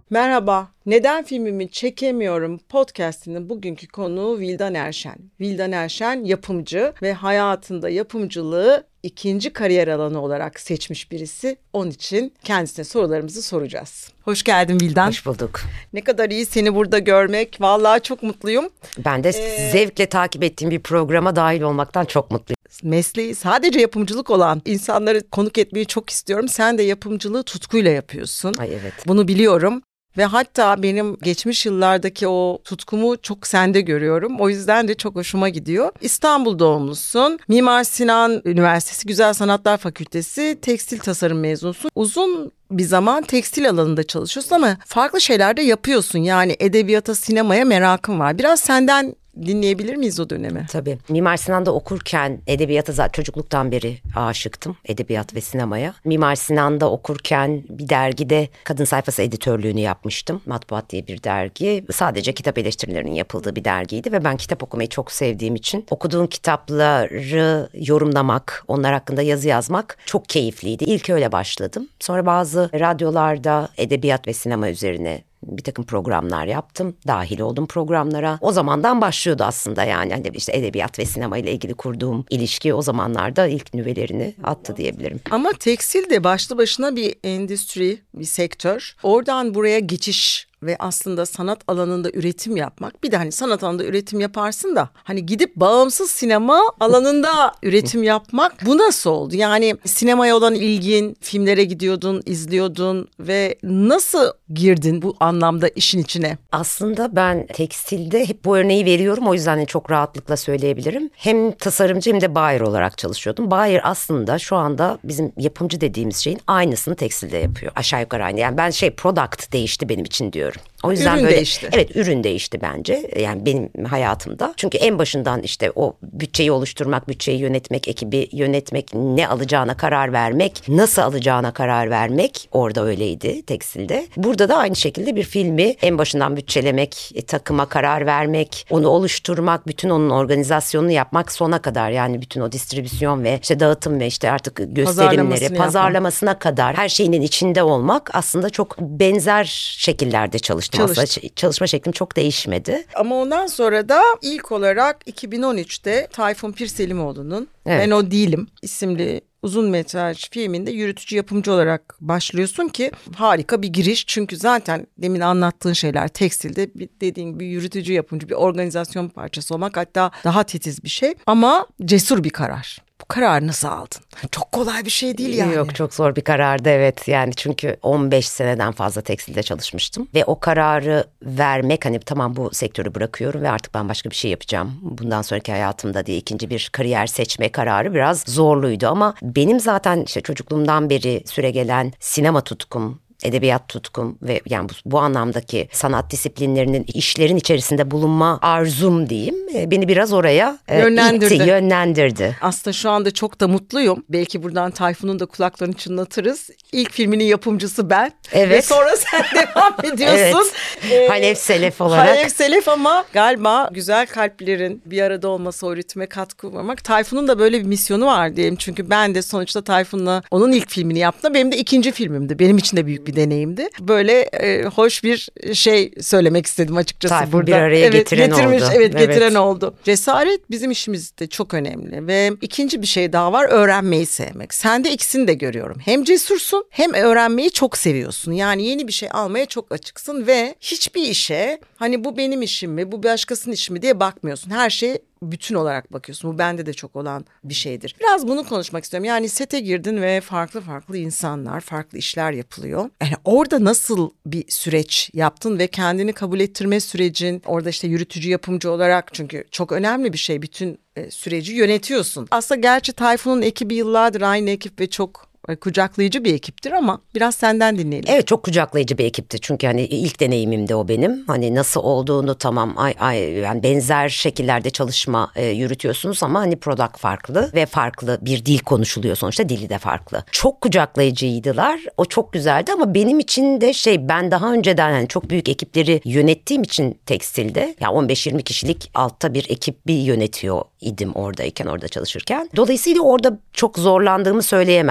Merhaba, Neden Filmimi Çekemiyorum podcast'inin bugünkü konuğu Vildan Erşen. Vildan Erşen yapımcı ve hayatında yapımcılığı ikinci kariyer alanı olarak seçmiş birisi. Onun için kendisine sorularımızı soracağız. Hoş geldin Vildan. Hoş bulduk. Ne kadar iyi seni burada görmek. Vallahi çok mutluyum. Ben de zevkle takip ettiğim bir programa dahil olmaktan çok mutluyum. Mesleği sadece yapımcılık olan insanları konuk etmeyi çok istiyorum. Sen de yapımcılığı tutkuyla yapıyorsun. Ay evet. Bunu biliyorum. Ve hatta benim geçmiş yıllardaki o tutkumu çok sende görüyorum. O yüzden de çok hoşuma gidiyor. İstanbul doğumlusun. Mimar Sinan Üniversitesi Güzel Sanatlar Fakültesi tekstil tasarım mezunusun. Uzun bir zaman tekstil alanında çalışıyorsun ama farklı şeyler de yapıyorsun. Yani edebiyata, sinemaya merakın var. Biraz senden dinleyebilir miyiz o dönemi? Tabii. Mimar Sinan'da okurken edebiyata zaten çocukluktan beri aşıktım. Edebiyat ve sinemaya. Mimar Sinan'da okurken bir dergide kadın sayfası editörlüğünü yapmıştım. Matbuat diye bir dergi. Sadece kitap eleştirilerinin yapıldığı bir dergiydi ve ben kitap okumayı çok sevdiğim için okuduğum kitapları yorumlamak, onlar hakkında yazı yazmak çok keyifliydi. İlk öyle başladım. Sonra bazı radyolarda edebiyat ve sinema üzerine bir takım programlar yaptım. Dahil oldum programlara. O zamandan başlıyordu aslında yani. Hani işte edebiyat ve sinema ile ilgili kurduğum ilişki o zamanlarda ilk nüvelerini attı diyebilirim. Ama tekstil de başlı başına bir endüstri, bir sektör. Oradan buraya geçiş ve aslında sanat alanında üretim yapmak. Bir de hani sanat alanında üretim yaparsın da hani gidip bağımsız sinema alanında üretim yapmak, bu nasıl oldu? Yani sinemaya olan ilgin, filmlere gidiyordun, izliyordun ve nasıl girdin bu anlamda işin içine? Aslında ben tekstilde hep bu örneği veriyorum, o yüzden de çok rahatlıkla söyleyebilirim. Hem tasarımcı hem de buyer olarak çalışıyordum. Buyer aslında şu anda bizim yapımcı dediğimiz şeyin aynısını tekstilde yapıyor. Aşağı yukarı aynı. Yani ben product değişti benim için diyorum. O yüzden ürün değişti. Evet, ürün değişti bence. Yani benim hayatımda. Çünkü en başından işte o bütçeyi oluşturmak, bütçeyi yönetmek, ekibi yönetmek, ne alacağına karar vermek, nasıl alacağına karar vermek orada öyleydi tekstilde. Burada da aynı şekilde bir filmi en başından bütçelemek, takıma karar vermek, onu oluşturmak, bütün onun organizasyonunu yapmak sona kadar, yani bütün o distribüsyon ve işte dağıtım ve işte artık gösterimleri, pazarlamasına kadar her şeyinin içinde olmak, aslında çok benzer şekillerde çalıştım. Aslında çalışma şeklim çok değişmedi. Ama ondan sonra da ilk olarak 2013'te Tayfun Pirselimoğlu'nun Ben O Değilim isimli uzun metraj filminde yürütücü yapımcı olarak başlıyorsun ki harika bir giriş. Çünkü zaten demin anlattığın şeyler tekstilde dediğin gibi yürütücü yapımcı, bir organizasyon parçası olmak, hatta daha titiz bir şey ama cesur bir karar. Bu kararı nasıl aldın? Çok kolay bir şey değil yani. Yok, çok zor bir karardı evet. Yani çünkü 15 seneden fazla tekstilde çalışmıştım. Ve o kararı vermek, hani tamam bu sektörü bırakıyorum ve artık ben başka bir şey yapacağım bundan sonraki hayatımda diye ikinci bir kariyer seçme kararı biraz zorluydu. Ama benim zaten işte çocukluğumdan beri süregelen sinema tutkum, edebiyat tutkum ve yani bu anlamdaki sanat disiplinlerinin, işlerin içerisinde bulunma arzum diyeyim, beni biraz oraya yönlendirdi. Aslında şu anda çok da mutluyum. Belki buradan Tayfun'un da kulaklarını çınlatırız. İlk filminin yapımcısı ben. Evet. Ve sonra sen devam ediyorsun. Evet. Halef Selef olarak. Halef Selef, ama galiba güzel kalplerin bir arada olması, o ritme katkı vermek. Tayfun'un da böyle bir misyonu var diyelim. Çünkü ben de sonuçta Tayfun'la onun ilk filmini yaptım. Benim de ikinci filmimdi. Benim için de büyük bir deneyimdi. Böyle hoş bir şey söylemek istedim açıkçası Tayfun burada. Bir araya getiren oldu. Evet, getiren oldu. Cesaret bizim işimizde çok önemli ve ikinci bir şey daha var, öğrenmeyi sevmek. Sen de ikisini de görüyorum. Hem cesursun hem öğrenmeyi çok seviyorsun. Yani yeni bir şey almaya çok açıksın ve hiçbir işe hani bu benim işim mi, bu başkasının işi mi diye bakmıyorsun. Her şey bütün olarak bakıyorsun. Bu bende de çok olan bir şeydir. Biraz bunu konuşmak istiyorum. Yani sete girdin ve farklı farklı insanlar, farklı işler yapılıyor. Yani orada nasıl bir süreç yaptın ve kendini kabul ettirme sürecin, orada işte yürütücü yapımcı olarak, çünkü çok önemli bir şey, bütün süreci yönetiyorsun. Aslında gerçi Tayfun'un ekibi yıllardır aynı ekip ve çok kucaklayıcı bir ekiptir ama biraz senden dinleyelim. Evet, çok kucaklayıcı bir ekipti. Çünkü hani ilk deneyimimdi o benim. Hani nasıl olduğunu tamam yani benzer şekillerde çalışma yürütüyorsunuz ama hani product farklı ve farklı bir dil konuşuluyor, sonuçta dili de farklı. Çok kucaklayıcıydılar. O çok güzeldi ama benim için de ben daha önceden hani çok büyük ekipleri yönettiğim için tekstilde, yani 15-20 kişilik altta bir ekip yönetiyor idim orada çalışırken. Dolayısıyla orada çok zorlandığımı söyleyemem. Yani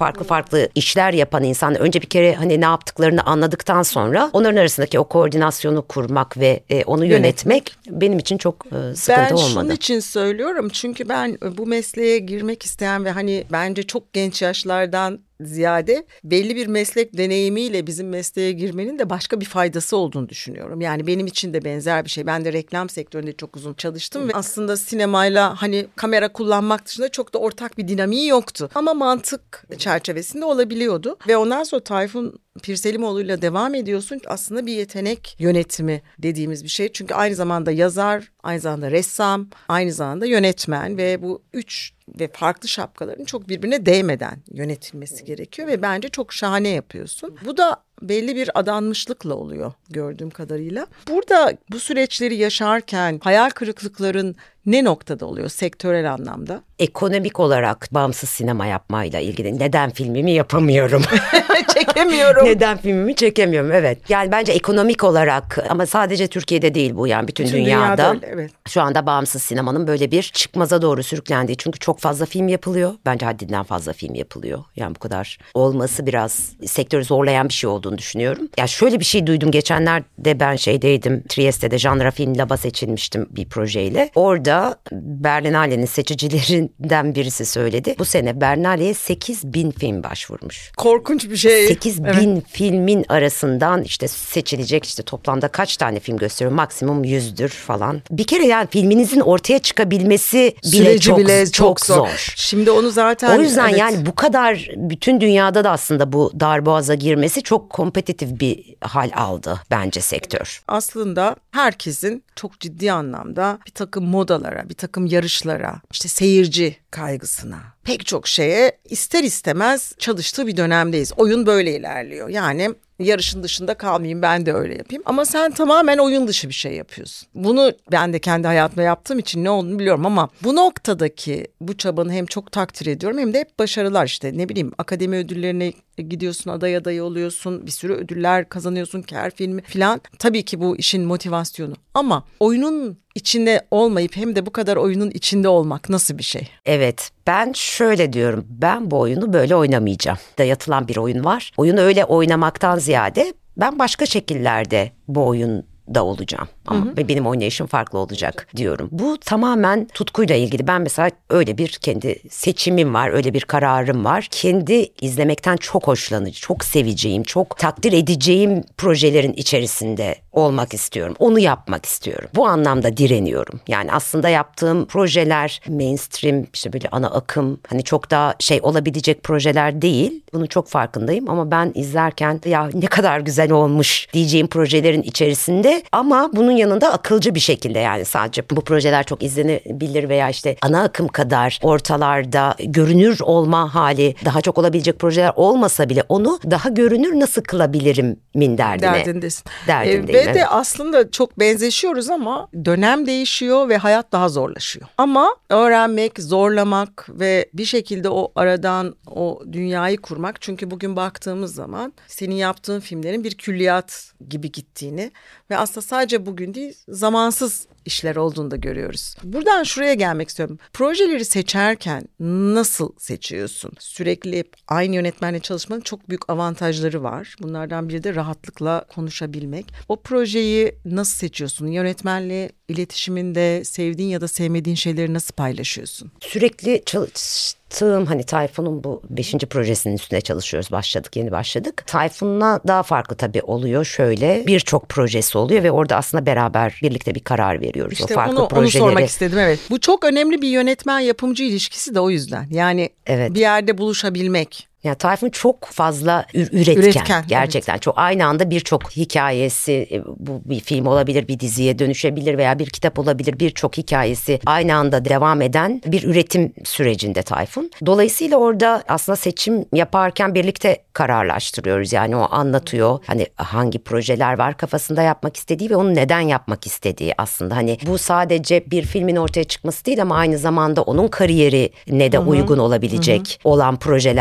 farklı farklı işler yapan insan önce bir kere hani ne yaptıklarını anladıktan sonra onların arasındaki o koordinasyonu kurmak ve onu yönetmek benim için çok sıkıntı olmadı. Ben şunun için söylüyorum çünkü ben bu mesleğe girmek isteyen ve hani bence çok genç yaşlardan ziyade belli bir meslek deneyimiyle bizim mesleğe girmenin de başka bir faydası olduğunu düşünüyorum. Yani benim için de benzer bir şey. Ben de reklam sektöründe çok uzun çalıştım ve aslında sinemayla hani kamera kullanmak dışında çok da ortak bir dinamiği yoktu. Ama mantık çerçevesinde olabiliyordu. Ve ondan sonra Tayfun Pirselimoğlu'yla devam ediyorsun. Aslında bir yetenek yönetimi dediğimiz bir şey. Çünkü aynı zamanda yazar, aynı zamanda ressam, aynı zamanda yönetmen ve bu üç ve farklı şapkaların çok birbirine değmeden yönetilmesi gerekiyor ve bence çok şahane yapıyorsun. Bu da belli bir adanmışlıkla oluyor gördüğüm kadarıyla. Burada bu süreçleri yaşarken hayal kırıklıkların ne noktada oluyor sektörel anlamda? Ekonomik olarak bağımsız sinema yapmayla ilgili neden filmimi yapamıyorum? Çekemiyorum. Neden filmimi çekemiyorum, evet. Yani bence ekonomik olarak ama sadece Türkiye'de değil bu, yani bütün dünyada öyle, evet. Şu anda bağımsız sinemanın böyle bir çıkmaza doğru sürüklendiği, çünkü çok fazla film yapılıyor. Bence haddinden fazla film yapılıyor. Yani bu kadar olması biraz sektörü zorlayan bir şey olduğunu düşünüyorum. Ya şöyle bir şey duydum geçenlerde, ben şeydeydim, Trieste'de Genre Film Lab'a seçilmiştim bir projeyle. Orada Berlinale'nin seçicilerinden birisi söyledi. Bu sene Berlinale'ye 8.000 film başvurmuş. Korkunç bir şey. 8.000 filmin arasından işte seçilecek, işte toplamda kaç tane film gösteriyor? Maksimum 100'dür falan. Bir kere yani filminizin ortaya çıkabilmesi bile çok zor. Şimdi onu zaten... O yüzden yani bu kadar bütün dünyada da aslında bu darboğaza girmesi çok kompetitif bir hal aldı bence sektör. Aslında herkesin çok ciddi anlamda bir takım modalara, bir takım yarışlara, işte seyirci kaygısına, pek çok şeye ister istemez çalıştığı bir dönemdeyiz. Oyun böyle ilerliyor. Yani yarışın dışında kalmayayım, ben de öyle yapayım. Ama sen tamamen oyun dışı bir şey yapıyorsun. Bunu ben de kendi hayatımda yaptığım için ne olduğunu biliyorum ama bu noktadaki bu çabanı hem çok takdir ediyorum hem de hep başarılar, işte ne bileyim akademi ödüllerine gidiyorsun, aday oluyorsun, bir sürü ödüller kazanıyorsun, Cannes filmi falan. Tabii ki bu işin motivasyonu ama oyunun içinde olmayıp hem de bu kadar oyunun içinde olmak nasıl bir şey? Evet, ben şöyle diyorum, ben bu oyunu böyle oynamayacağım. Dayatılan bir oyun var. Oyunu öyle oynamaktan ziyade ben başka şekillerde bu oyunda olacağım. Ama benim oynayışım farklı olacak diyorum. Bu tamamen tutkuyla ilgili. Ben mesela öyle bir kendi seçimim var, öyle bir kararım var. Kendi izlemekten çok hoşlanıcı, çok seveceğim, çok takdir edeceğim projelerin içerisinde olmak istiyorum. Onu yapmak istiyorum. Bu anlamda direniyorum. Yani aslında yaptığım projeler mainstream, işte böyle ana akım, hani çok daha şey olabilecek projeler değil. Bunun çok farkındayım ama ben izlerken ya ne kadar güzel olmuş diyeceğim projelerin içerisinde ama bunun yanında akılcı bir şekilde, yani sadece bu projeler çok izlenebilir veya işte ana akım kadar ortalarda görünür olma hali daha çok olabilecek projeler olmasa bile onu daha görünür nasıl kılabilirimin Derdindesin. Derdindeyim. Ve de aslında çok benzeşiyoruz ama dönem değişiyor ve hayat daha zorlaşıyor. Ama öğrenmek, zorlamak ve bir şekilde o aradan o dünyayı kurmak. Çünkü bugün baktığımız zaman senin yaptığın filmlerin bir külliyat gibi gittiğini ve aslında sadece bugün değil, zamansız işler olduğunu da görüyoruz. Buradan şuraya gelmek istiyorum. Projeleri seçerken nasıl seçiyorsun? Sürekli hep aynı yönetmenle çalışmanın çok büyük avantajları var. Bunlardan biri de rahatlıkla konuşabilmek. O projeyi nasıl seçiyorsun? Yönetmenle iletişiminde sevdiğin ya da sevmediğin şeyleri nasıl paylaşıyorsun? Sürekli çalıştığım, hani Tayfun'un bu 5. projesinin üstüne çalışıyoruz. Yeni başladık. Tayfun'la daha farklı tabii oluyor. Şöyle birçok projesi oluyor ve orada aslında beraber birlikte bir karar veriyoruz. İşte o farklı projeleri. onu sormak istedim, evet. Bu çok önemli bir yönetmen yapımcı ilişkisi de o yüzden. Yani evet. Bir yerde buluşabilmek. Yani Tayfun çok fazla üretken gerçekten. Evet. Çok aynı anda birçok hikayesi, bu bir film olabilir, bir diziye dönüşebilir veya bir kitap olabilir, birçok hikayesi aynı anda devam eden bir üretim sürecinde Tayfun. Dolayısıyla orada aslında seçim yaparken birlikte kararlaştırıyoruz. Yani o anlatıyor hani hangi projeler var kafasında yapmak istediği ve onu neden yapmak istediği aslında. Hani bu sadece bir filmin ortaya çıkması değil ama aynı zamanda onun kariyerine de uygun olabilecek olan projelerle devam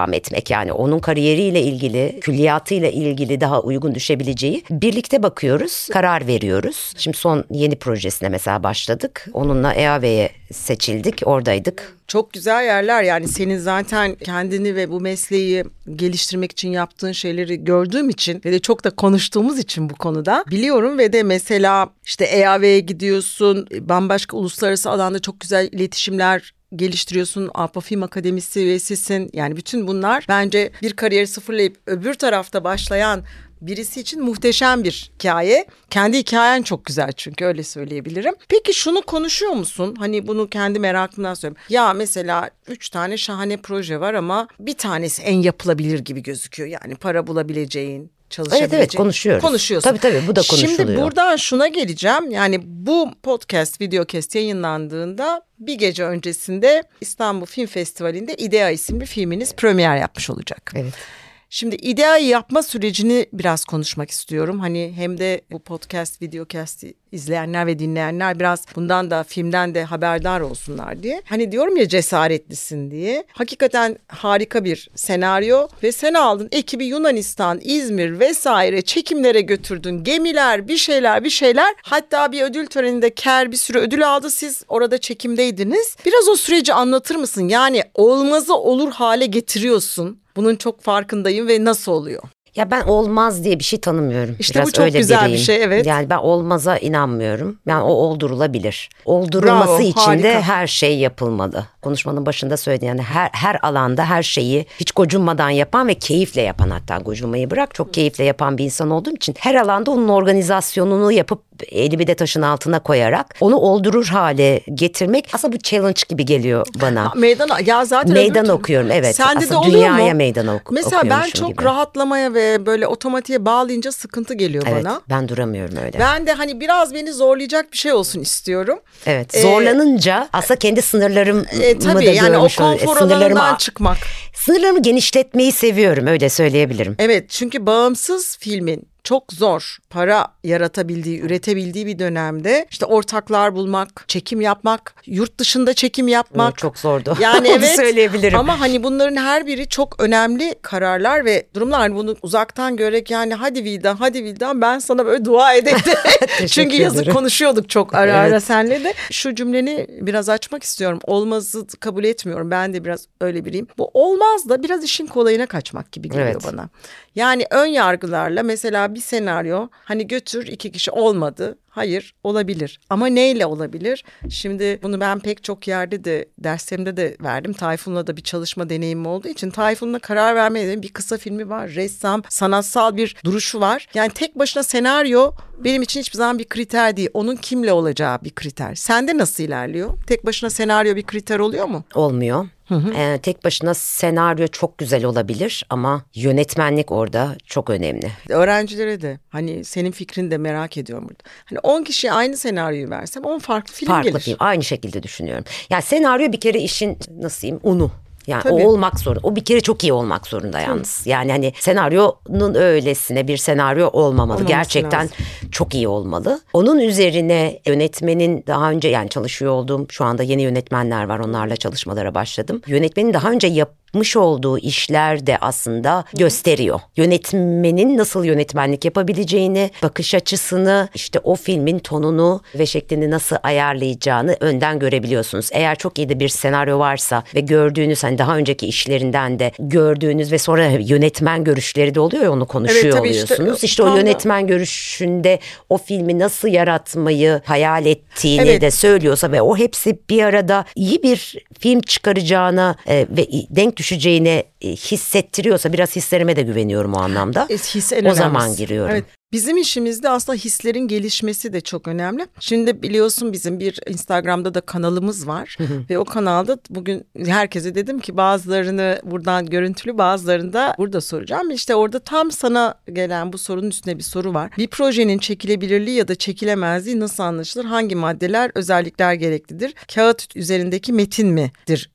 devam etmek. Yani onun kariyeriyle ilgili, külliyatıyla ilgili daha uygun düşebileceği birlikte bakıyoruz, karar veriyoruz. Şimdi son yeni projesine mesela başladık. Onunla EAV'ye seçildik, oradaydık. Çok güzel yerler, yani senin zaten kendini ve bu mesleği geliştirmek için yaptığın şeyleri gördüğüm için ve de çok da konuştuğumuz için bu konuda biliyorum. Ve de mesela işte EAV'ye gidiyorsun, bambaşka uluslararası alanda çok güzel iletişimler geliştiriyorsun. Avrupa Film Akademisi üyesisin. Yani bütün bunlar bence bir kariyeri sıfırlayıp öbür tarafta başlayan birisi için muhteşem bir hikaye. Kendi hikayen çok güzel çünkü, öyle söyleyebilirim. Peki şunu konuşuyor musun? Hani bunu kendi merakımdan söylüyorum. Ya mesela 3 tane şahane proje var ama bir tanesi en yapılabilir gibi gözüküyor. Yani para bulabileceğin, çalışabileceğin. Evet konuşuyoruz. Konuşuyorsun. Tabii bu da konuşuluyor. Şimdi buradan şuna geleceğim. Yani bu podcast, videocast yayınlandığında bir gece öncesinde İstanbul Film Festivali'nde İdea isimli filminiz premier yapmış olacak. Evet. Şimdi İdea'yı yapma sürecini biraz konuşmak istiyorum. Hani hem de bu podcast, videocast izleyenler ve dinleyenler biraz bundan da, filmden de haberdar olsunlar diye. Hani diyorum ya, cesaretlisin diye. Hakikaten harika bir senaryo ve sen aldın ekibi Yunanistan, İzmir vesaire çekimlere götürdün. Gemiler, bir şeyler. Hatta bir ödül töreninde Ker bir sürü ödül aldı. Siz orada çekimdeydiniz. Biraz o süreci anlatır mısın? Yani olmazı olur hale getiriyorsun. Bunun çok farkındayım ve nasıl oluyor? Ya ben olmaz diye bir şey tanımıyorum. İşte biraz bu çok öyle güzel biriyim. bir şey, evet. Yani ben olmaza inanmıyorum. Yani o oldurulabilir. Oldurulması Bravo, için harika. de her şey yapılmalı. Konuşmanın başında söyledim, yani her alanda her şeyi hiç gocunmadan yapan ve keyifle yapan, hatta gocunmayı bırak, çok keyifle yapan bir insan olduğum için her alanda onun organizasyonunu yapıp elimi de taşın altına koyarak onu oldurur hale getirmek aslında bu challenge gibi geliyor bana. Ya zaten meydan okuyorum, evet. Sende aslında de oluyor dünyaya mu? meydan Mesela ben okuyormuşum çok gibi. rahatlamaya ve böyle otomatiğe bağlayınca sıkıntı geliyor Evet, bana. ben duramıyorum öyle. Ben de hani biraz beni zorlayacak bir şey olsun istiyorum. Evet, zorlanınca aslında kendi sınırlarımı tabii da yani o görmüş oluyorum. konfor alanından çıkmak. Sınırlarımı genişletmeyi seviyorum, öyle söyleyebilirim. Evet, çünkü bağımsız filmin çok zor para yaratabildiği, üretebildiği bir dönemde işte ortaklar bulmak, çekim yapmak, yurt dışında çekim yapmak. Evet, çok zordu. Yani Onu evet, söyleyebilirim. ama hani bunların her biri çok önemli kararlar ve durumlar. Hani bunu uzaktan görerek, yani hadi Vildan ben sana böyle dua ederim. Çünkü yazık ederim. konuşuyorduk çok ara Evet. senle de. Şu cümleni biraz açmak istiyorum. Olmazı kabul etmiyorum. Ben de biraz öyle biriyim. Bu olmaz da biraz işin kolayına kaçmak gibi geliyor Evet. bana. Yani ön yargılarla mesela bir senaryo, hani götür 2 kişi, olmadı. Hayır, olabilir. Ama neyle olabilir? Şimdi bunu ben pek çok yerde de, derslerimde de verdim. Tayfun'la da bir çalışma deneyimim olduğu için Tayfun'la karar vermeye bir kısa filmi var. Ressam, sanatsal bir duruşu var. Yani tek başına senaryo benim için hiçbir zaman bir kriter değil. Onun kimle olacağı bir kriter. Sende nasıl ilerliyor? Tek başına senaryo bir kriter oluyor mu? Olmuyor. Tek başına senaryo çok güzel olabilir ama yönetmenlik orada çok önemli. Öğrencilere de hani senin fikrini de merak ediyorum burada. Hani 10 kişiye aynı senaryoyu versem 10 farklı film Farklı gelir. film, aynı şekilde düşünüyorum. Yani senaryo bir kere işin, nasıl diyeyim, unu. Yani Tabii. o olmak zorunda. O bir kere çok iyi olmak zorunda yalnız. Yani hani senaryonun öylesine bir senaryo olmamalı. Olmaması Gerçekten lazım. çok iyi olmalı. Onun üzerine yönetmenin daha önce, yani çalışıyor olduğum, şu anda yeni yönetmenler var, onlarla çalışmalara başladım. Yönetmenin daha önce yapmış olduğu işler de aslında gösteriyor. Yönetmenin nasıl yönetmenlik yapabileceğini, bakış açısını, işte o filmin tonunu ve şeklini nasıl ayarlayacağını önden görebiliyorsunuz. Eğer çok iyi de bir senaryo varsa ve gördüğünüz, hani daha önceki işlerinden de gördüğünüz ve sonra yönetmen görüşleri de oluyor ya, onu konuşuyor Evet, tabii işte, oluyorsunuz. İşte o tam da- yönetmen görüşünde o filmi nasıl yaratmayı hayal ettiğini Evet. de söylüyorsa ve o hepsi bir arada iyi bir film çıkaracağına ve denk düşeceğine hissettiriyorsa, biraz hislerime de güveniyorum o anlamda. His en O önemlisi. zaman giriyorum. Evet. Bizim işimizde aslında hislerin gelişmesi de çok önemli. Şimdi biliyorsun bizim bir Instagram'da da kanalımız var. Ve o kanalda bugün herkese dedim ki bazılarını buradan görüntülü, bazılarını da burada soracağım. İşte orada tam sana gelen bu sorunun üstüne bir soru var. Bir projenin çekilebilirliği ya da çekilemezliği nasıl anlaşılır? Hangi maddeler, özellikler gereklidir? Kağıt üzerindeki metin midir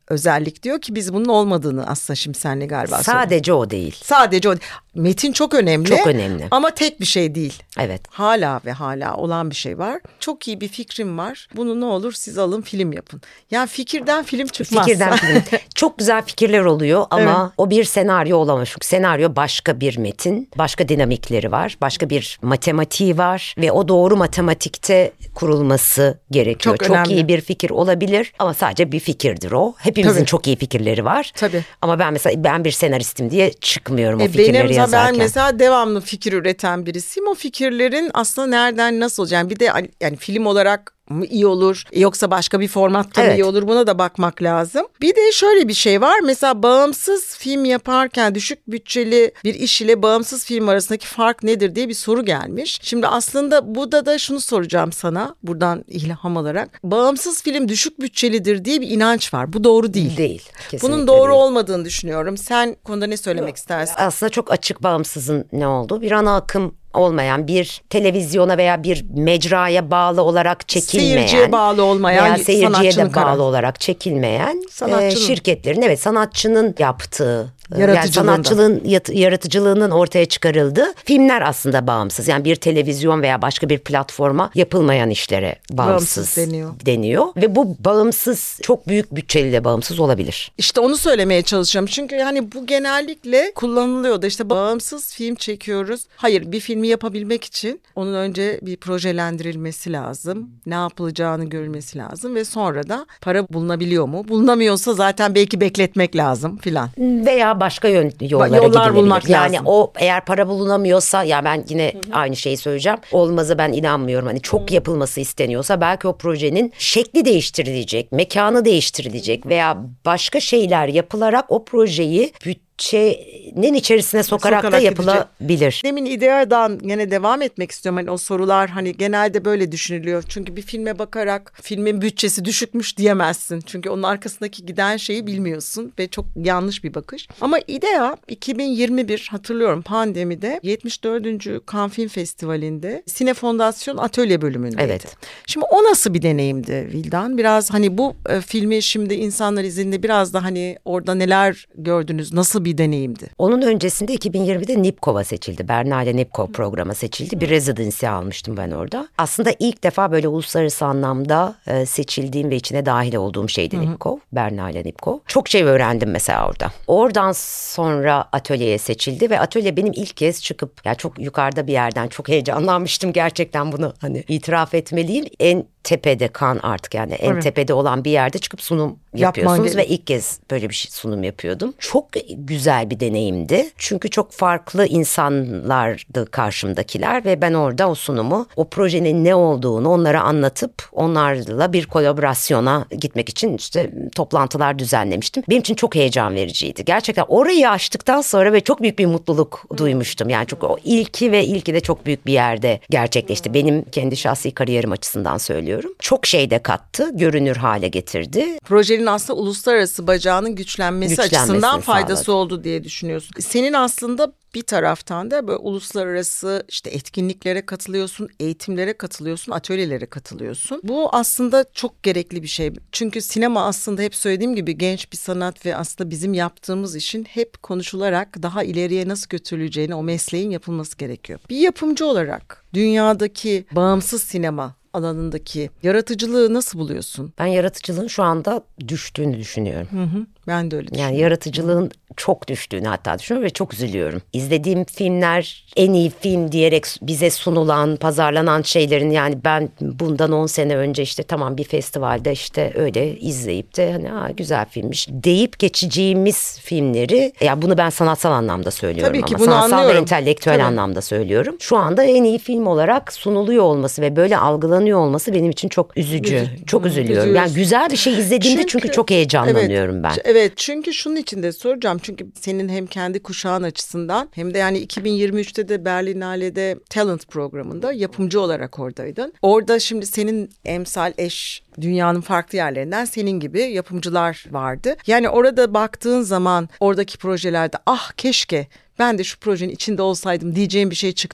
özellik diyor ki biz bunun olmadığını aslında şimdi seninle galiba Sadece o değil. Sadece o. Metin çok önemli. Çok önemli. Ama tek bir şey değil. Evet. Hala ve hala olan bir şey var. Çok iyi bir fikrim var. Bunu ne olur siz alın film yapın. Yani fikirden film çıkmaz. Fikirden film. Çok güzel fikirler oluyor ama Evet. o bir senaryo olamaz. Çünkü senaryo başka bir metin, başka dinamikleri var, başka bir matematiği var ve o doğru matematikte kurulması gerekiyor. Çok önemli. iyi bir fikir olabilir ama sadece bir fikirdir o. Hepimizin Tabii. çok iyi fikirleri var. Tabii. Ama ben bir senaristim diye çıkmıyorum o Benim fikirleri yazarken. ben mesela devamlı fikir üreten birisiyim. O fikirlerin aslında nereden nasıl olacağını bir de yani film olarak mı iyi olur yoksa başka bir formatta mı iyi olur, buna da bakmak lazım. Bir de şöyle bir şey var, mesela bağımsız film yaparken düşük bütçeli bir iş ile bağımsız film arasındaki fark nedir diye bir soru gelmiş. Şimdi aslında burada da şunu soracağım sana buradan ilham alarak. Bağımsız film düşük bütçelidir diye bir inanç var. Bu doğru değil. Değil. Bunun doğru değil. olmadığını düşünüyorum. Sen konuda ne söylemek istersin? Aslında çok açık bağımsızın ne olduğu, bir ana akım olmayan, bir televizyona veya bir mecraya bağlı olarak çekilmeyen, seyirciye bağlı olmayan, veya seyirciye de bağlı kararı olarak çekilmeyen Sanatçının. şirketlerin, sanatçının yaptığı, yani Yaratıcılığında. sanatçılığın yaratıcılığının ortaya çıkarıldığı filmler aslında bağımsız. Yani bir televizyon veya başka bir platforma yapılmayan işlere bağımsız deniyor. Ve bu bağımsız, çok büyük bütçeli de bağımsız olabilir. İşte onu söylemeye çalışacağım. Çünkü yani bu genellikle kullanılıyor da işte bağımsız film çekiyoruz. Hayır, bir filmi yapabilmek için onun önce bir projelendirilmesi lazım. Ne yapılacağını görülmesi lazım ve sonra da para bulunabiliyor mu? Bulunamıyorsa zaten belki bekletmek lazım filan. Veya başka yollara Yollar gidilebilir. bulmak yani lazım. o eğer para bulunamıyorsa, ya ben yine aynı şeyi söyleyeceğim. Olmaz'a ben inanmıyorum. Hani çok yapılması isteniyorsa belki o projenin şekli değiştirilecek, mekanı değiştirilecek veya başka şeyler yapılarak o projeyi bütçenin içerisine sokarak da yapılabilir. Demin ideadan yine devam etmek istiyorum. Hani o sorular hani genelde böyle düşünülüyor. Çünkü bir filme bakarak filmin bütçesi düşükmüş diyemezsin. Çünkü onun arkasındaki giden şeyi bilmiyorsun ve çok yanlış bir bakış. Ama IDEA 2021 hatırlıyorum pandemide 74. Cannes Film Festivali'nde Sine Fondasyon Atölye bölümündeydi. Evet. Şimdi o nasıl bir deneyimdi Vildan? Biraz hani bu filmi şimdi insanlar izinde biraz da hani orada neler gördünüz? Nasıl bir deneyimdi? Onun öncesinde 2020'de NIPCOV'a seçildi. Berlinale NIPCOV programa seçildi. Bir residency almıştım ben orada. Aslında ilk defa böyle uluslararası anlamda seçildiğim ve içine dahil olduğum şeydi NIPCOV. Berlinale NIPCOV. Çok şey öğrendim mesela orada. Oradan sonra atölyeye seçildi ve atölye benim ilk kez çıkıp, yani çok yukarıda bir yerden çok heyecanlanmıştım gerçekten, bunu hani itiraf etmeliyim. En tepede artık, yani en tepede olan bir yerde çıkıp sunum yapıyorsunuz ve ilk kez böyle bir sunum yapıyordum. Çok güzel bir deneyimdi. Çünkü çok farklı insanlardı karşımdakiler ve ben orada o sunumu, o projenin ne olduğunu onlara anlatıp onlarla bir kolaborasyona gitmek için işte toplantılar düzenlemiştim. Benim için çok heyecan vericiydi. Gerçekten orayı açtıktan sonra ve çok büyük bir mutluluk duymuştum. Yani çok, o ilki de çok büyük bir yerde gerçekleşti. Benim kendi şahsi kariyerim açısından söylüyorum. Çok şey de kattı, görünür hale getirdi. Projenin aslında uluslararası bacağının güçlenmesi açısından faydası sağladı. oldu diye düşünüyorsun. Senin aslında bir taraftan da böyle uluslararası işte etkinliklere katılıyorsun, eğitimlere katılıyorsun, atölyelere katılıyorsun. Bu aslında çok gerekli bir şey. Çünkü sinema aslında hep söylediğim gibi genç bir sanat ve aslında bizim yaptığımız işin hep konuşularak daha ileriye nasıl götürüleceğini, o mesleğin yapılması gerekiyor. Bir yapımcı olarak dünyadaki bağımsız sinema alanındaki yaratıcılığı nasıl buluyorsun? Ben yaratıcılığın şu anda düştüğünü düşünüyorum. Ben de öyle düşünüyorum. Yani yaratıcılığın çok düştüğünü hatta düşünüyorum ve çok üzülüyorum. İzlediğim filmler en iyi film diyerek bize sunulan, pazarlanan şeylerin, yani ben bundan 10 sene önce işte tamam bir festivalde işte öyle izleyip de hani güzel filmmiş deyip geçeceğimiz filmleri, ya bunu ben sanatsal anlamda söylüyorum. Tabii ki, ama bunu sanatsal anlıyorum. ve entelektüel Tabii. anlamda söylüyorum. Şu anda en iyi film olarak sunuluyor olması ve böyle algılanıyor olması benim için çok üzücü. Çok üzülüyorum. Yani güzel bir şey izlediğimde çünkü çok heyecanlanıyorum ben. Evet, çünkü şunun için de soracağım. Çünkü senin hem kendi kuşağın açısından hem de yani 2023'te de Berlinale'de Talent programında yapımcı olarak oradaydın. Orada şimdi senin emsal eş dünyanın farklı yerlerinden senin gibi yapımcılar vardı. Yani orada baktığın zaman oradaki projelerde keşke ben de şu projenin içinde olsaydım diyeceğim bir şey çıktı mı?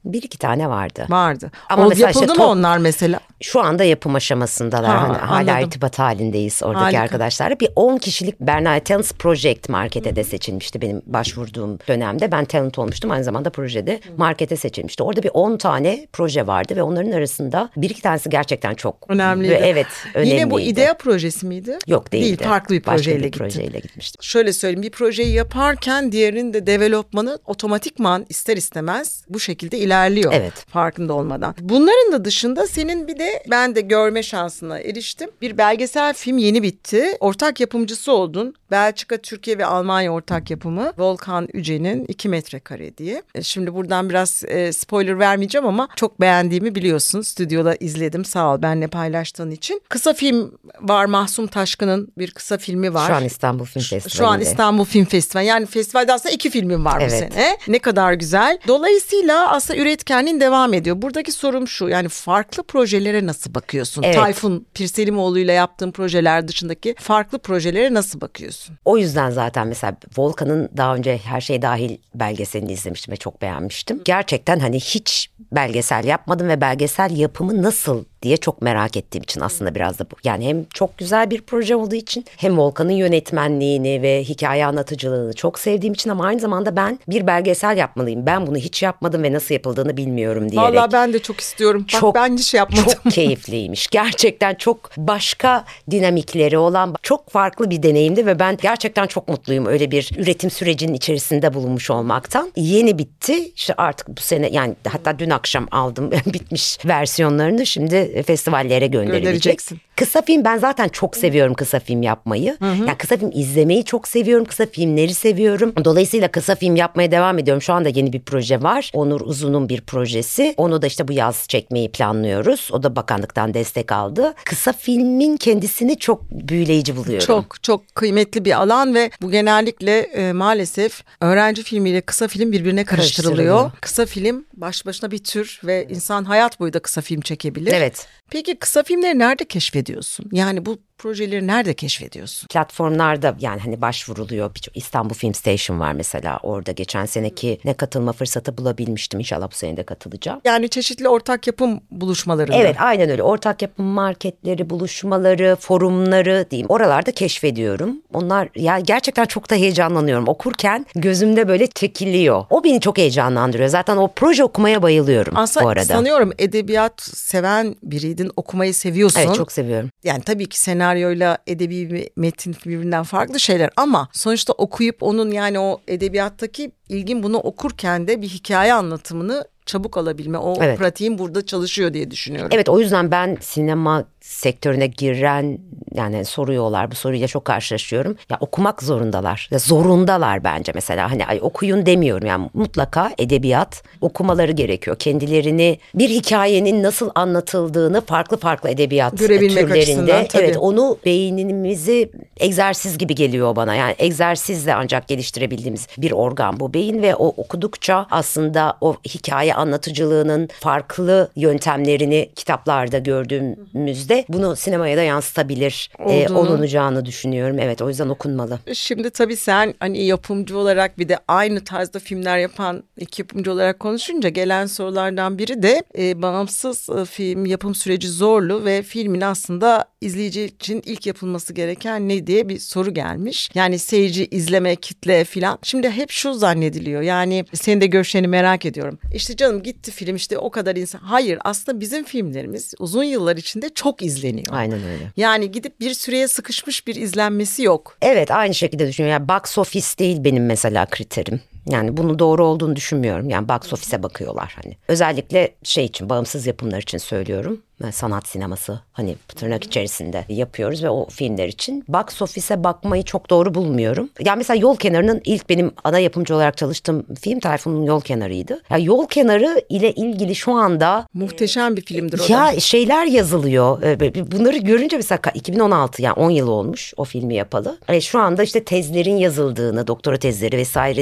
Bir iki tane vardı. Vardı. Ama O mesela yapıldı işte mı onlar mesela? Şu anda yapım aşamasındalar. Ha, Hani hala anladım. irtibat halindeyiz oradaki Harika. arkadaşlarla. Bir 10 kişilik Berna Talents Project markete de seçilmişti benim başvurduğum dönemde. Ben talent olmuştum. Aynı zamanda projede markete seçilmişti. Orada bir 10 tane proje vardı ve onların arasında bir iki tanesi gerçekten çok Önemliydi. Evet, önemliydi. Yine bu IDEA projesi miydi? Yok, değildi. Değil, farklı bir Başka projeyle bir gittin. projeyle gitmiştim. Şöyle söyleyeyim, bir projeyi yaparken diğerinin de developmanı otomatikman ister istemez bu şekilde ilerliyor. Evet. Farkında olmadan. Bunların da dışında senin bir de ben de görme şansına eriştim. Bir belgesel film yeni bitti. Ortak yapımcısı oldun. Belçika, Türkiye ve Almanya ortak yapımı. Volkan Üce'nin 2 metrekare diye. Şimdi buradan biraz spoiler vermeyeceğim ama çok beğendiğimi biliyorsun. Stüdyoda izledim. Sağ ol benimle paylaştığın için. Kısa film var. Mahsum Taşkın'ın bir kısa filmi var. Şu an İstanbul Film Festivali'nde. Şu an İstanbul Film Festivali. Yani festivalde aslında 2 filmin var bu Evet. sene. Ne kadar güzel. Dolayısıyla aslında üretkenliğin devam ediyor. Buradaki sorum şu. Yani farklı projelere nasıl bakıyorsun? Evet. Tayfun Pirselimoğlu ile yaptığın projeler dışındaki farklı projelere nasıl bakıyorsun? O yüzden zaten mesela Volkan'ın daha önce Her Şey Dahil belgeselini izlemiştim ve çok beğenmiştim. Gerçekten hani hiç belgesel yapmadım ve belgesel yapımı nasıl diye çok merak ettiğim için aslında biraz da bu. Yani hem çok güzel bir proje olduğu için hem Volkan'ın yönetmenliğini ve hikaye anlatıcılığını çok sevdiğim için ama aynı zamanda ben bir belgesel yapmalıyım. Ben bunu hiç yapmadım ve nasıl yapıldığını bilmiyorum diyerek. Vallahi ben de çok istiyorum. Bak ben hiç yapmadım. Çok keyifliymiş. Gerçekten çok başka dinamikleri olan çok farklı bir deneyimdi ve ben gerçekten çok mutluyum öyle bir üretim sürecinin içerisinde bulunmuş olmaktan. Yeni bitti. İşte artık bu sene yani hatta dün akşam aldım bitmiş versiyonlarını. Şimdi festivallere gönderilecek. Göndereceksin. Kısa film ben zaten çok seviyorum kısa film yapmayı. Yani kısa film izlemeyi çok seviyorum. Kısa filmleri seviyorum. Dolayısıyla kısa film yapmaya devam ediyorum. Şu anda yeni bir proje var. Onur Uzun'un bir projesi. Onu da işte bu yaz çekmeyi planlıyoruz. O da bakanlıktan destek aldı. Kısa filmin kendisini çok büyüleyici buluyorum. Çok çok kıymetli bir alan ve bu genellikle maalesef öğrenci filmiyle kısa film birbirine karıştırılıyor. Kısa film baş başına bir tür ve insan hayat boyu da kısa film çekebilir. Evet. Peki kısa filmleri nerede keşfediyorsun? Yani bu projeleri nerede keşfediyorsun? Platformlarda yani hani başvuruluyor. İstanbul Film Station var mesela. Orada geçen seneki ne katılma fırsatı bulabilmiştim. İnşallah bu sene de katılacağım. Yani çeşitli ortak yapım buluşmalarında. Evet, aynen öyle. Ortak yapım marketleri, buluşmaları, forumları diyeyim. Oralarda keşfediyorum. Onlar ya gerçekten çok da heyecanlanıyorum. Okurken gözümde böyle çekiliyor. O beni çok heyecanlandırıyor. Zaten o proje okumaya bayılıyorum aslında bu arada. Sanıyorum edebiyat seven biriydin. Okumayı seviyorsun. Evet, çok seviyorum. Yani tabii ki senaryoyla edebi metin birbirinden farklı şeyler ama sonuçta okuyup onun yani o edebiyattaki ilgin bunu okurken de bir hikaye anlatımını çabuk alabilme, o Evet. pratiğin burada çalışıyor diye düşünüyorum. Evet, o yüzden ben sinema sektörüne giren yani soruyorlar, bu soruyla çok karşılaşıyorum. Ya okumak zorundalar. Ya zorundalar bence mesela. Hani ay okuyun demiyorum yani mutlaka edebiyat okumaları gerekiyor. Kendilerini bir hikayenin nasıl anlatıldığını farklı edebiyat Görebilmek türlerinde. açısından, tabii. Evet, onu beynimizi egzersiz gibi geliyor bana. Yani egzersizle ancak geliştirebildiğimiz bir organ bu beyin ve o okudukça aslında o hikaye anlatıcılığının farklı yöntemlerini kitaplarda gördüğümüzde bunu sinemaya da yansıtabilir olunacağını düşünüyorum. Evet, o yüzden okunmalı. Şimdi tabii sen hani yapımcı olarak bir de aynı tarzda filmler yapan iki yapımcı olarak konuşunca gelen sorulardan biri de bağımsız film yapım süreci zorlu ve filmin aslında izleyici için ilk yapılması gereken ne diye bir soru gelmiş. Yani seyirci, izleme, kitle filan. Şimdi hep şu zannediliyor. Yani senin de görüşlerini merak ediyorum. İşte canım gitti film işte o kadar insan. Hayır, aslında bizim filmlerimiz uzun yıllar içinde çok izleniyor. Aynen öyle. Yani gidip bir süreye sıkışmış bir izlenmesi yok. Evet, aynı şekilde düşünüyorum. Yani box office değil benim mesela kriterim. Yani bunun doğru olduğunu düşünmüyorum. Yani box office'e bakıyorlar hani. Özellikle şey için, bağımsız yapımlar için söylüyorum. Sanat sineması hani tırnak içerisinde yapıyoruz ve o filmler için box office'e bakmayı çok doğru bulmuyorum. Yani mesela Yol Kenarı'nın ilk benim ana yapımcı olarak çalıştığım film Tayfun'un Yol Kenarı'ydı. Yani Yol Kenarı ile ilgili şu anda Muhteşem bir filmdir o da. ya şeyler yazılıyor. Bunları görünce mesela 2016 yani 10 yıl olmuş o filmi yapalı. Şu anda işte tezlerin yazıldığını, doktora tezleri vesairenin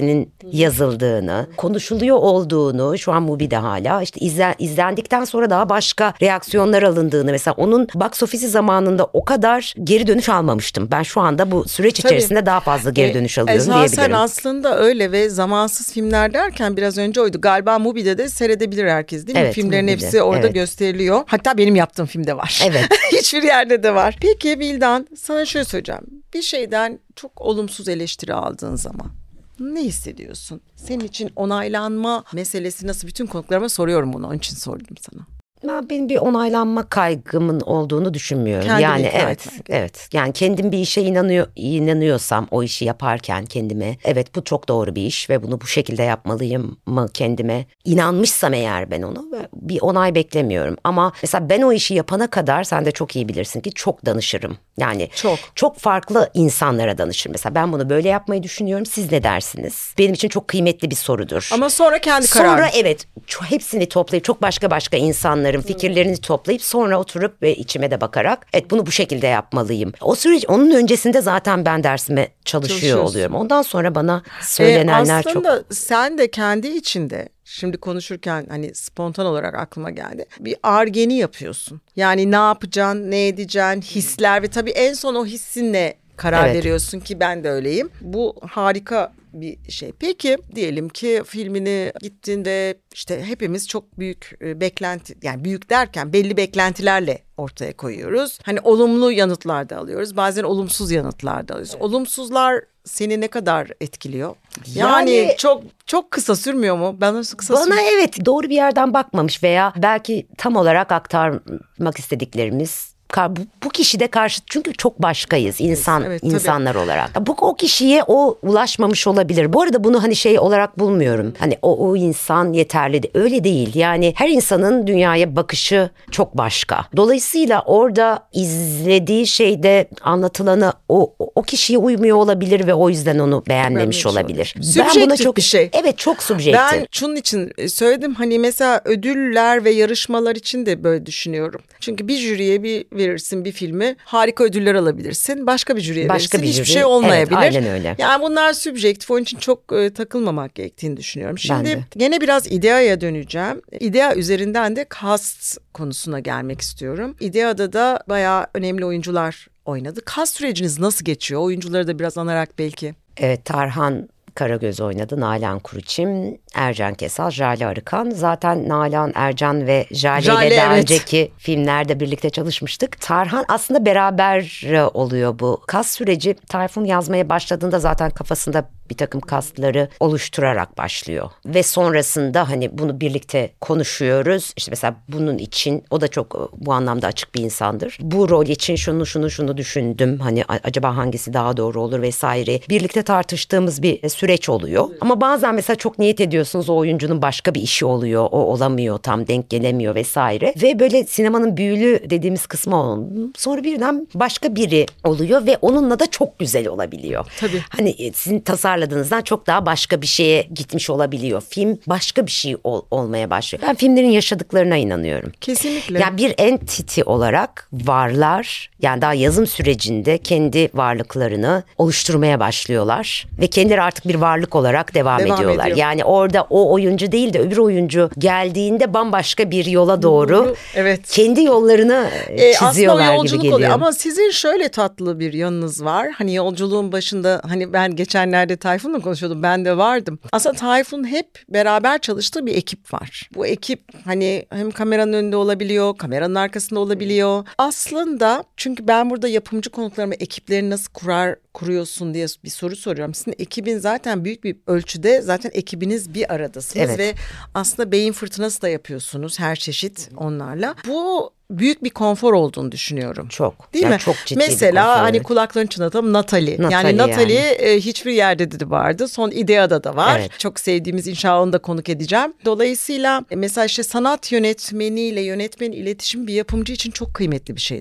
yazıldığını, konuşuluyor olduğunu, şu an Mubi'de hala işte izlendikten sonra daha başka reaksiyonlar alındığını, mesela onun box office zamanında o kadar geri dönüş almamıştım. Ben şu anda bu süreç içerisinde daha fazla geri dönüş alıyorum diyebilirim. Esasen aslında öyle ve zamansız filmler derken biraz önce oydu. Galiba Mubi'de de seyredebilir herkes değil mi? Evet, Filmlerin Mubi'de, hepsi orada evet. gösteriliyor. Hatta benim yaptığım filmde var. Evet. Hiçbir yerde de var. Peki Vildan, sana şöyle söyleyeceğim. Bir şeyden çok olumsuz eleştiri aldığın zaman ne hissediyorsun? Senin için onaylanma meselesi nasıl? Bütün konuklarıma soruyorum bunu. Onun için sordum sana. Benim bir onaylanma kaygımın olduğunu düşünmüyorum. Kendini yani ikna evet, etmek. evet. Yani kendim bir işe inanıyorsam o işi yaparken kendime, evet bu çok doğru bir iş ve bunu bu şekilde yapmalıyım mı kendime inanmışsam eğer ben onu, bir onay beklemiyorum. Ama mesela ben o işi yapana kadar sen de çok iyi bilirsin ki çok danışırım. Yani çok farklı insanlara danışırım. Mesela ben bunu böyle yapmayı düşünüyorum. Siz ne dersiniz? Benim için çok kıymetli bir sorudur. Ama sonra kendi kararın. Sonra evet, hepsini toplayıp çok başka insanların fikirlerini toplayıp sonra oturup ve içime de bakarak evet bunu bu şekilde yapmalıyım. O süreç, onun öncesinde zaten ben dersime çalışıyor oluyorum. Ondan sonra bana söylenenler çok. Aslında sen de kendi içinde şimdi konuşurken hani spontan olarak aklıma geldi. Bir argeni yapıyorsun. Yani ne yapacaksın, ne edeceksin, hisler ve tabii en son o hissinle karar veriyorsun ki ben de öyleyim. Bu harika bir şey. Peki diyelim ki filmini gittin ve işte hepimiz çok büyük beklenti, yani büyük derken belli beklentilerle ortaya koyuyoruz. Hani olumlu yanıtlar da alıyoruz. Bazen olumsuz yanıtlar da alıyoruz. Olumsuzlar seni ne kadar etkiliyor? Yani çok kısa sürmüyor mu? Bana evet, doğru bir yerden bakmamış veya belki tam olarak aktarmak istediklerimiz bu kişi de karşı, çünkü çok başkayız insanlar olarak. O kişiye ulaşmamış olabilir. Bu arada bunu hani şey olarak bulmuyorum. Hani o insan yeterli öyle değil. Yani her insanın dünyaya bakışı çok başka. Dolayısıyla orada izlediği şeyde anlatılanı o kişiye uymuyor olabilir ve o yüzden onu beğenmemiş olabilir. Subjektif bir şey. Evet, çok subjektif. Ben şunun için söyledim, hani mesela ödüller ve yarışmalar için de böyle düşünüyorum. Çünkü bir jüriye verirsin bir filmi, harika ödüller alabilirsin. Başka bir jüriye verirsin, hiçbir şey olmayabilir. Evet, aynen öyle. Yani bunlar subjektif, onun için çok takılmamak gerektiğini düşünüyorum. Şimdi gene biraz İdea'ya döneceğim. İdea üzerinden de cast konusuna gelmek istiyorum. İdea'da da bayağı önemli oyuncular oynadı. Cast süreciniz nasıl geçiyor? Oyuncuları da biraz anarak belki. Evet, Tarhan Karagöz oynadı, Nalan Kuruçim, Ercan Kesal, Jale Arıkan. Zaten Nalan, Ercan ve Jale ile daha önceki filmlerde birlikte çalışmıştık. Tarhan aslında beraber oluyor bu. Kas süreci, Tayfun yazmaya başladığında zaten kafasında bir takım kastları oluşturarak başlıyor. Ve sonrasında hani bunu birlikte konuşuyoruz. İşte mesela bunun için, o da çok bu anlamda açık bir insandır. Bu rol için şunu düşündüm. Hani acaba hangisi daha doğru olur vesaire. Birlikte tartıştığımız bir süreç oluyor. Ama bazen mesela çok niyet ediyorsunuz, o oyuncunun başka bir işi oluyor. O olamıyor, tam denk gelemiyor vesaire. Ve böyle sinemanın büyülü dediğimiz kısmı onun. Sonra birden başka biri oluyor ve onunla da çok güzel olabiliyor. Tabii. Hani sizin tasarladığınızdan çok daha başka bir şeye gitmiş olabiliyor. Film başka bir şey olmaya başlıyor. Ben filmlerin yaşadıklarına inanıyorum. Kesinlikle. Yani bir entity olarak varlar. Yani daha yazım sürecinde kendi varlıklarını oluşturmaya başlıyorlar. Ve kendileri artık bir varlık olarak devam ediyorlar. Yani orada o oyuncu değil de öbür oyuncu geldiğinde bambaşka bir yola doğru kendi yollarını çiziyorlar gibi geliyor. Oluyor. Ama sizin şöyle tatlı bir yanınız var. Hani yolculuğun başında, hani ben geçenlerde Tayfun'la konuşuyordum. Ben de vardım. Aslında Tayfun hep beraber çalıştığı bir ekip var. Bu ekip hani hem kameranın önünde olabiliyor, kameranın arkasında olabiliyor. Aslında çünkü ben burada yapımcı konuklarıma ekiplerini nasıl kuruyorsun diye bir soru soruyorum. Sizin ekibin zaten büyük bir ölçüde, zaten ekibiniz bir aradasınız ve aslında beyin fırtınası da yapıyorsunuz her çeşit onlarla. Bu büyük bir konfor olduğunu düşünüyorum. Çok. Değil mi? Çok ciddi mesela bir konfor, hani kulaklarını çınlatalım, Natalie. Yani Natalie hiçbir yerde de vardı. Son İdea'da da var. Evet. Çok sevdiğimiz, inşallah onu da konuk edeceğim. Dolayısıyla mesela işte sanat yönetmeniyle yönetmenin iletişim bir yapımcı için çok kıymetli bir şeydir.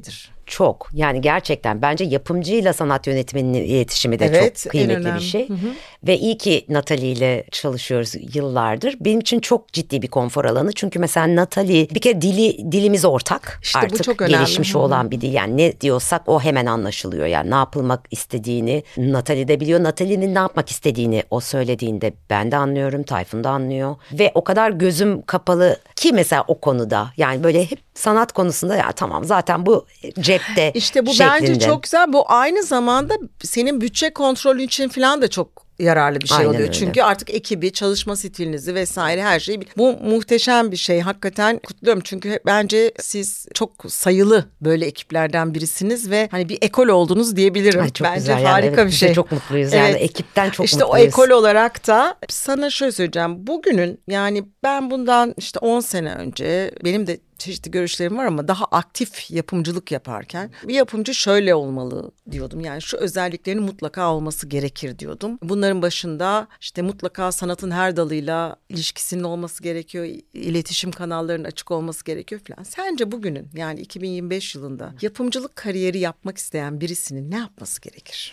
Çok. Yani gerçekten bence yapımcıyla sanat yönetmeninin iletişimi de Evet, çok kıymetli en önemli. bir şey. Ve iyi ki Natalie ile çalışıyoruz yıllardır. Benim için çok ciddi bir konfor alanı. Çünkü mesela Natalie bir kere dilimiz ortak. İşte bu Artık çok önemli. gelişmiş olan bir dil. Yani ne diyorsak o hemen anlaşılıyor. Yani ne yapılmak istediğini Natalie de biliyor. Natalie'nin ne yapmak istediğini o söylediğinde ben de anlıyorum. Tayfun da anlıyor. Ve o kadar gözüm kapalı ki mesela o konuda. Yani böyle hep sanat konusunda ya tamam zaten bu cepte İşte bu şeklinde. bence çok güzel. Bu aynı zamanda senin bütçe kontrolü için falan da çok yararlı bir şey Aynen oluyor. öyle. Çünkü artık ekibi, çalışma stilinizi vesaire her şeyi bu muhteşem bir şey. Hakikaten kutluyorum çünkü bence siz çok sayılı böyle ekiplerden birisiniz ve hani bir ekol oldunuz diyebilirim. Ay, çok bence güzel. harika yani, evet, bir biz şey. de çok mutluyuz yani ekipten çok işte mutluyuz. o ekol olarak da sana şöyle söyleyeceğim. Bugünün yani ben bundan işte 10 sene önce benim de çeşitli görüşlerim var ama daha aktif yapımcılık yaparken bir yapımcı şöyle olmalı diyordum. Yani şu özelliklerinin mutlaka olması gerekir diyordum. Bunların başında işte mutlaka sanatın her dalıyla ilişkisinin olması gerekiyor. İletişim kanallarının açık olması gerekiyor falan. Sence bugünün yani 2025 yılında yapımcılık kariyeri yapmak isteyen birisinin ne yapması gerekir?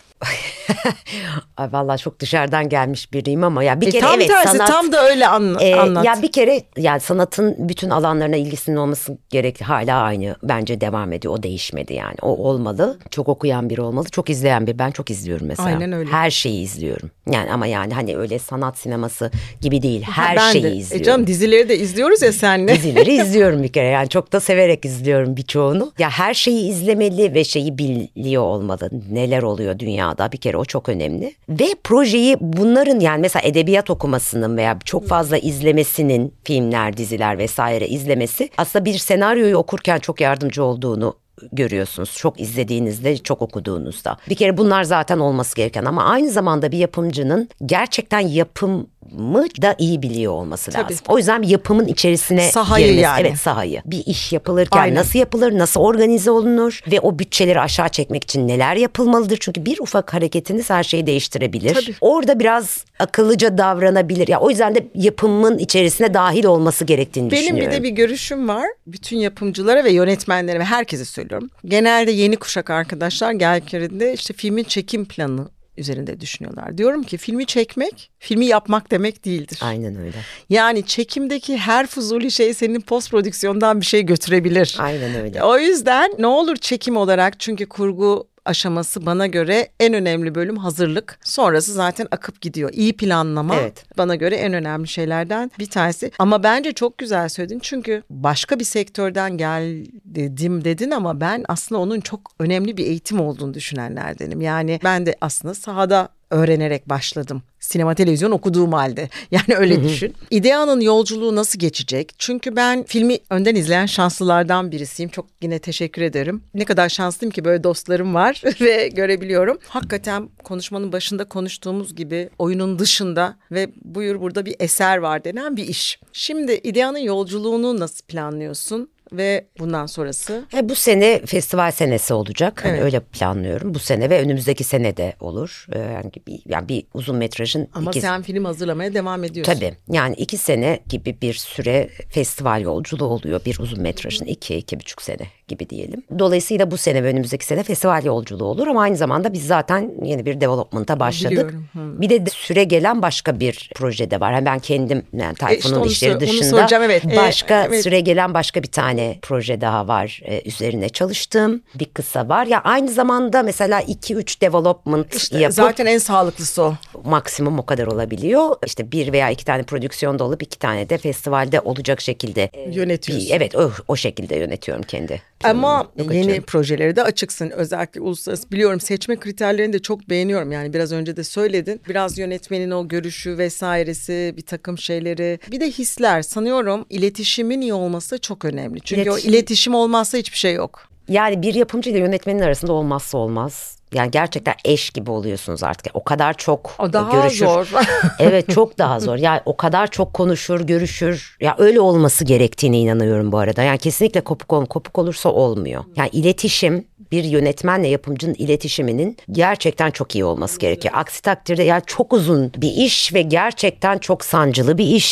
Ay vallahi çok dışarıdan gelmiş biriyim ama ya bir kere tam evet tersi, sanat tam da öyle anlat. Ya bir kere yani sanatın bütün alanlarına ilgisinin olması gerekli. Hala aynı bence devam ediyor. O değişmedi yani. O olmalı. Çok okuyan biri olmalı. Çok izleyen biri. Ben çok izliyorum mesela. Aynen öyle. Her şeyi izliyorum. Yani ama yani hani öyle sanat sineması gibi değil. Her ben şeyi de. izliyorum. Canım dizileri de izliyoruz ya seninle. Dizileri izliyorum bir kere yani çok da severek izliyorum birçoğunu. Ya her şeyi izlemeli ve şeyi biliyor olmalı. Neler oluyor dünyada bir kere o çok önemli. Ve projeyi bunların yani mesela edebiyat okumasının veya çok fazla izlemesinin filmler, diziler vesaire izlemesi aslında bir senaryoyu okurken çok yardımcı olduğunu görüyorsunuz. Çok izlediğinizde, çok okuduğunuzda. Bir kere bunlar zaten olması gereken ama aynı zamanda bir yapımcının gerçekten yapımı da iyi biliyor olması lazım. O yüzden bir yapımın içerisine sahayı girmesi. yani. Evet sahayı. Bir iş yapılırken Aynen. nasıl yapılır, nasıl organize olunur ve o bütçeleri aşağı çekmek için neler yapılmalıdır? Çünkü bir ufak hareketiniz her şeyi değiştirebilir. Tabii. Orada biraz akıllıca davranabilir. Ya o yüzden de yapımın içerisine dahil olması gerektiğini düşünüyorum. Benim bir de bir görüşüm var. Bütün yapımcılara ve yönetmenlere ve herkese söylüyorum. Genelde yeni kuşak arkadaşlar geldiklerinde işte filmin çekim planı üzerinde düşünüyorlar. Diyorum ki filmi çekmek, filmi yapmak demek değildir. Aynen öyle. Yani çekimdeki her fuzuli şey senin post prodüksiyondan bir şey götürebilir. Aynen öyle. O yüzden ne olur çekim olarak çünkü kurgu aşaması bana göre en önemli bölüm hazırlık. Sonrası zaten akıp gidiyor. İyi planlama bana göre en önemli şeylerden bir tanesi. Ama bence çok güzel söyledin. Çünkü başka bir sektörden geldim dedin ama ben aslında onun çok önemli bir eğitim olduğunu düşünenlerdenim. Yani ben de aslında sahada öğrenerek başladım. Sinema televizyon okuduğum halde. Yani öyle düşün. İdea'nın yolculuğu nasıl geçecek? Çünkü ben filmi önden izleyen şanslılardan birisiyim. Çok yine teşekkür ederim. Ne kadar şanslıyım ki böyle dostlarım var ve görebiliyorum. Hakikaten konuşmanın başında konuştuğumuz gibi oyunun dışında ve buyur burada bir eser var denen bir iş. Şimdi İdea'nın yolculuğunu nasıl planlıyorsun? Ve bundan sonrası? Bu sene festival senesi olacak. Evet. Öyle planlıyorum. Bu sene ve önümüzdeki sene de olur. Yani bir uzun metrajın. Ama sen film hazırlamaya devam ediyorsun. Tabii. Yani 2 sene gibi bir süre festival yolculuğu oluyor. Bir uzun metrajın 2,5 sene gibi diyelim. Dolayısıyla bu sene ve önümüzdeki sene festival yolculuğu olur. Ama aynı zamanda biz zaten yeni bir development'a başladık. Biliyorum. Bir de süre gelen başka bir proje de var. Yani ben kendim yani Tayfun'un işleri dışında soracağım, evet. başka süre gelen başka bir tane proje daha var üzerine çalıştığım bir kısa var. Ya aynı zamanda mesela 2-3 development yapıp zaten en sağlıklısı o. Maksimum o kadar olabiliyor. İşte 1 veya 2 tane prodüksiyonda olup 2 tane de festivalde olacak şekilde yönetiyorsun. Evet o şekilde yönetiyorum kendi. Ama yeni projelere de açıksın. Özellikle uluslararası biliyorum seçme kriterlerini de çok beğeniyorum. Yani biraz önce de söyledin. Biraz yönetmenin o görüşü vesairesi bir takım şeyleri. Bir de hisler sanıyorum iletişimin iyi olması çok önemli. Çünkü o iletişim olmazsa hiçbir şey yok. Yani bir yapımcı ile yönetmenin arasında olmazsa olmaz. Yani gerçekten eş gibi oluyorsunuz artık. O kadar çok o daha görüşür. Zor. Evet çok daha zor. Yani o kadar çok konuşur, görüşür. Ya öyle olması gerektiğine inanıyorum bu arada. Yani kesinlikle kopuk olursa olmuyor. Yani iletişim bir yönetmenle yapımcının iletişiminin gerçekten çok iyi olması gerekiyor. Aksi takdirde yani çok uzun bir iş ve gerçekten çok sancılı bir iş.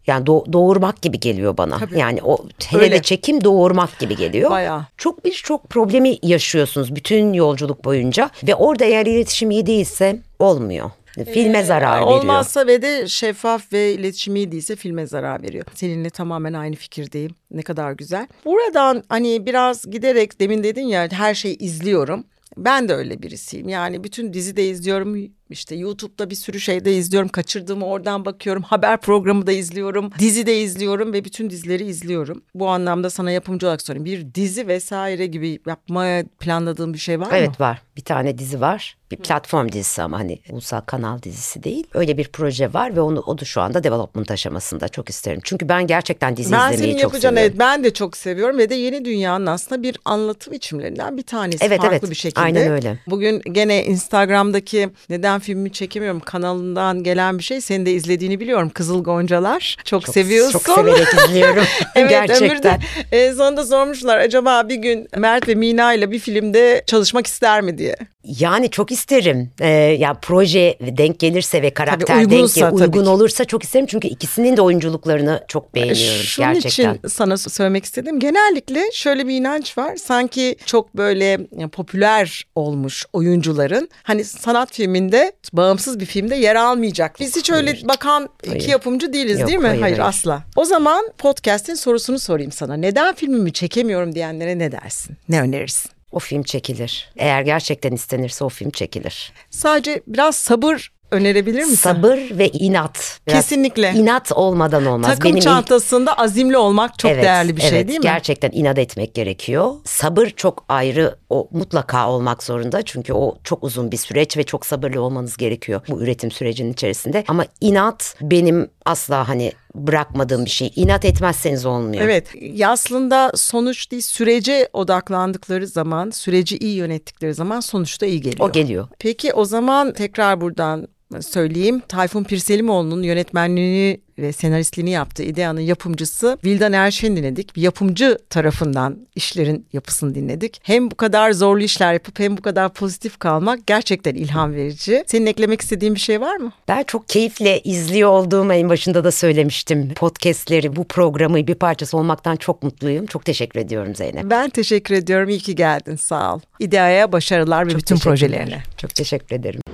Yani doğurmak gibi geliyor bana. Tabii. Yani o hele çekim doğurmak gibi geliyor. Bayağı. Birçok problemi yaşıyorsunuz bütün yolculuk boyunca ve orada eğer iletişim iyi değilse olmuyor. Filme zarar veriyor. Olmazsa ve de şeffaf ve iletişimi iyi değilse filme zarar veriyor. Seninle tamamen aynı fikirdeyim. Ne kadar güzel. Buradan hani biraz giderek demin dedin ya her şeyi izliyorum. Ben de öyle birisiyim. Yani bütün dizi de izliyorum. İşte YouTube'da bir sürü şey de izliyorum. Kaçırdığımı oradan bakıyorum. Haber programı da izliyorum. Dizi de izliyorum ve bütün dizileri izliyorum. Bu anlamda sana yapımcı olarak sorayım. Bir dizi vesaire gibi yapmaya planladığın bir şey var mı? Evet var. Bir tane dizi var. Bir platform dizisi ama hani ulusal kanal dizisi değil. Öyle bir proje var ve o da şu anda development aşamasında. Çok isterim. Çünkü ben gerçekten dizi izlemeyi çok seviyorum. Evet, ben de çok seviyorum ve de yeni dünyanın aslında bir anlatım biçimlerinden bir tanesi. Evet, farklı bir şekilde. Aynen öyle. Bugün gene Instagram'daki neden filmimi çekemiyorum kanalından gelen bir şey. Senin de izlediğini biliyorum. Kızıl Goncalar. Çok seviyorsun. Çok severek izliyorum. Evet, gerçekten. Sonunda sormuşlar acaba bir gün Mert ve Mina ile bir filmde çalışmak ister mi diye. Yani çok isterim. Ya proje denk gelirse ve karakter uygun olursa çok isterim. Çünkü ikisinin de oyunculuklarını çok beğeniyorum Şunun gerçekten. için sana söylemek istedim. Genellikle şöyle bir inanç var. Sanki çok böyle popüler olmuş oyuncuların hani sanat filminde bağımsız bir filmde yer almayacak. Biz hiç öyle bakan iki yapımcı değiliz değil mi? Hayır asla. O zaman podcast'in sorusunu sorayım sana. Neden filmimi çekemiyorum diyenlere ne dersin? Ne önerirsin? O film çekilir. Eğer gerçekten istenirse o film çekilir. Sadece biraz sabır önerebilir misin? Sabır ve inat. Kesinlikle. İnat olmadan olmaz. Takım çantasında azimli olmak çok değerli bir şey değil mi? Gerçekten inat etmek gerekiyor. Sabır çok ayrı, o mutlaka olmak zorunda. Çünkü o çok uzun bir süreç ve çok sabırlı olmanız gerekiyor bu üretim sürecinin içerisinde. Ama inat benim asla hani bırakmadığım bir şey. İnat etmezseniz olmuyor. Evet, aslında sonuç değil, sürece odaklandıkları zaman, süreci iyi yönettikleri zaman sonuçta iyi geliyor. O geliyor. Peki o zaman tekrar buradan söyleyeyim. Tayfun Pirselimoğlu'nun yönetmenliğini ve senaristliğini yaptığı İdea'nın yapımcısı Vildan Erşen'i dinledik. Bir yapımcı tarafından işlerin yapısını dinledik. Hem bu kadar zorlu işler yapıp hem bu kadar pozitif kalmak gerçekten ilham verici. Senin eklemek istediğin bir şey var mı? Ben çok keyifle izliyor olduğum en başında da söylemiştim. Podcastleri, bu programı bir parçası olmaktan çok mutluyum. Çok teşekkür ediyorum Zeynep. Ben teşekkür ediyorum. İyi ki geldin. Sağ ol. İdea'ya başarılar ve bütün projelerine. Çok teşekkür ederim.